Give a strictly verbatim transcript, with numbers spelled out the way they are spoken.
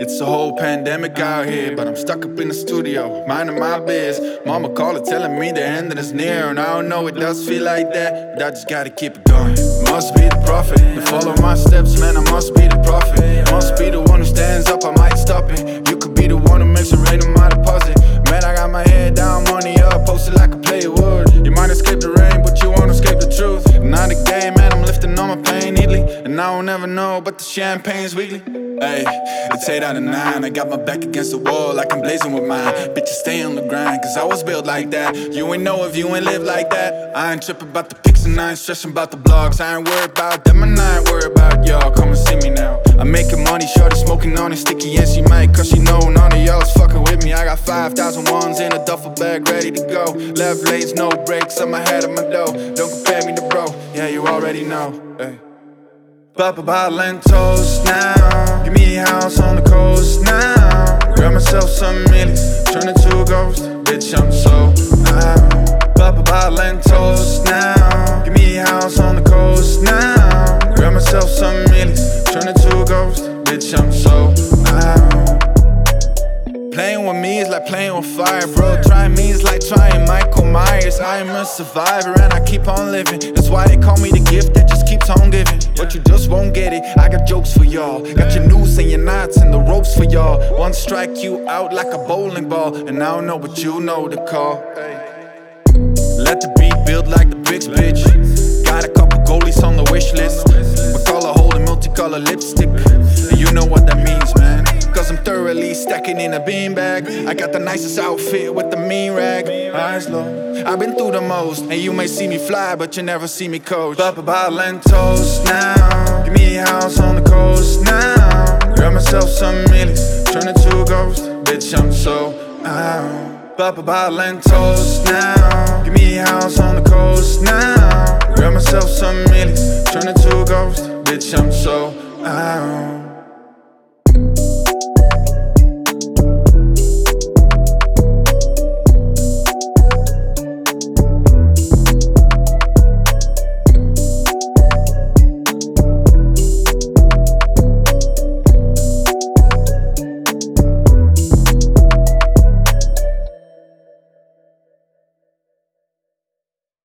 It's a whole pandemic out here, but I'm stuck up in the studio, minding my biz. Mama calling, telling me the end is near, and I don't know, it does feel like that, but I just gotta keep it going. Must be the prophet, to follow my steps, man, I must be the prophet. Must be the one who stands up, I might stop it. You could be the one who makes it rain on my deposit. Man, I got my head down, money up, posted like a play wood. You might escape the rain, but you won't escape the truth. Not a game, man, I'm lifting all my pain neatly, and I don't ever know, but the champagne's weekly. Ay, it's eight out of nine, I got my back against the wall like I'm blazing with mine. Bitches stay on the grind, cause I was built like that. You ain't know if you ain't live like that. I ain't tripping about the pics and I ain't stressing about the blogs. I ain't worried about them and I ain't worried about y'all. Come and see me now. I'm making money, shorty smoking on it, sticky, and she might, cause she know none of y'all is fucking with me. I got five thousand ones in a duffel bag ready to go. Left lanes, no brakes, I'm ahead of my dough. Don't compare me to bro, yeah, you already know. Ay. Pop a bottle and toast now. Give me a house on the coast now. Grab myself some millies, turn it to a ghost. Bitch, I'm so out. Pop a bottle and toast now. Give me a house on the coast now. Grab myself some millies, turn it to a ghost. Bitch, I'm so out. Playing with me is like playing with fire, bro. Trying me is like trying Michael Myers. I am a survivor and I keep on living. That's why they call me the gift that just keeps on giving. But you just won't get it, I got jokes for y'all. Got your noose and your knots and the ropes for y'all. One strike you out like a bowling ball, and I don't know but you know the call. Let the beat build like the bricks, bitch. Got a couple goalies on the wish list. McCullough holding multicolor lipstick, and you know what that means, man. Cause I'm thoroughly stacking in a beanbag. I got the nicest outfit with the mean rag. Eyes low, I've been through the most, and you may see me fly, but you never see me coach. Pop a bottle and toast now. Give me a house on the coast now. Grab myself some millies, turn it to a ghost. Bitch, I'm so out. Pop a bottle and toast now. Give me a house on the coast now. Grab myself some millies, turn it to a ghost. Bitch, I'm so out.